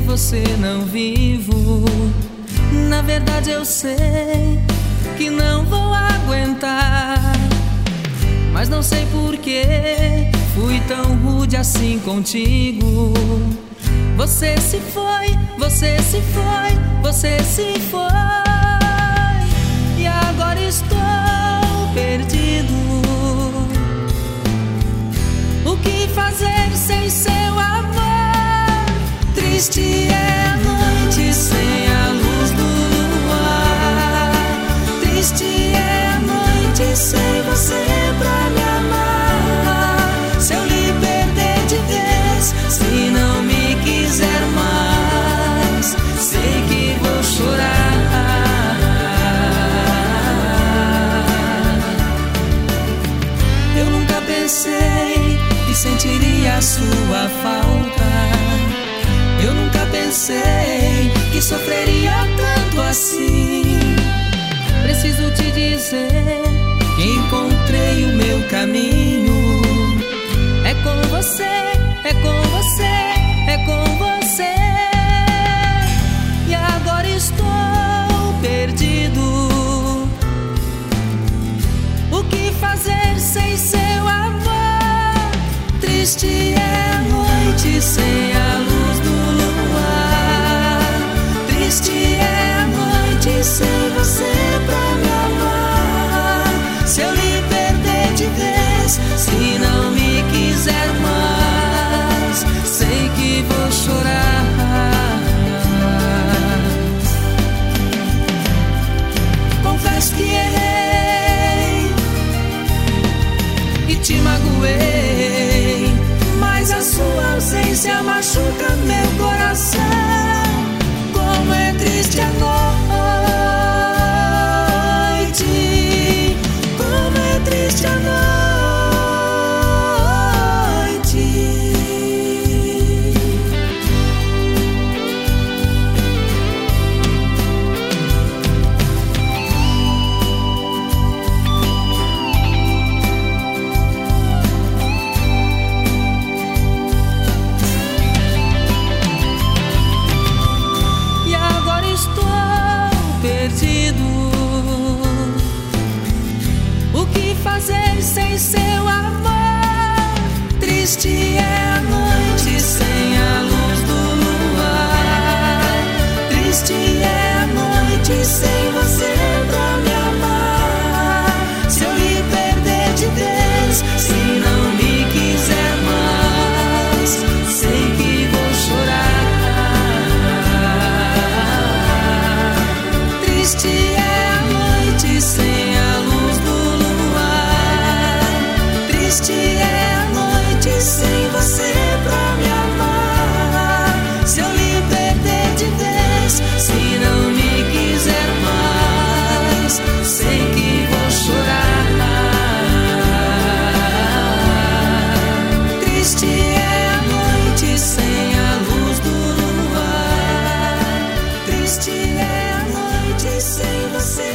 você não vivo. Na verdade eu sei que não vou aguentar, mas não sei por que fui tão rude assim contigo. Você se foi, você se foi, você se foi, e agora estou perdido. O que fazer sem seu amor? Triste é a noite sem a luz do luar. Triste é a noite sem você pra me amar. Se eu lhe perder de vez, se não me quiser mais, sei que vou chorar. Eu nunca pensei que sentiria a sua falta. Eu nunca pensei que sofreria tanto assim. Preciso te dizer que encontrei o meu caminho. É com você, é com você, é com você. E agora estou perdido. O que fazer sem seu amor? Triste é a noite sem a luz do luar. Triste é a noite sem você pra me amar. Se eu lhe perder de vez, se não me quiser mais, sei que vou chorar. Confesso que errei e te magoei, mas a sua ausência machuca meu coração. Como é triste a noite, como é triste a noite. E agora estou perdido. O que fazer sem seu amor? Triste é a noite sem a luz do luar. Triste é a noite sem você pra me amar. Se eu lhe perder de vez, se não me quiser mais, sei que vou chorar. Triste é a noite sem a luz do luar. Triste é a noite sem você pra me amar. Se eu lhe perder de vez, se não me quiser mais, sei que vou chorar. Triste é a noite sem a luz do luar. Triste é a noite sem você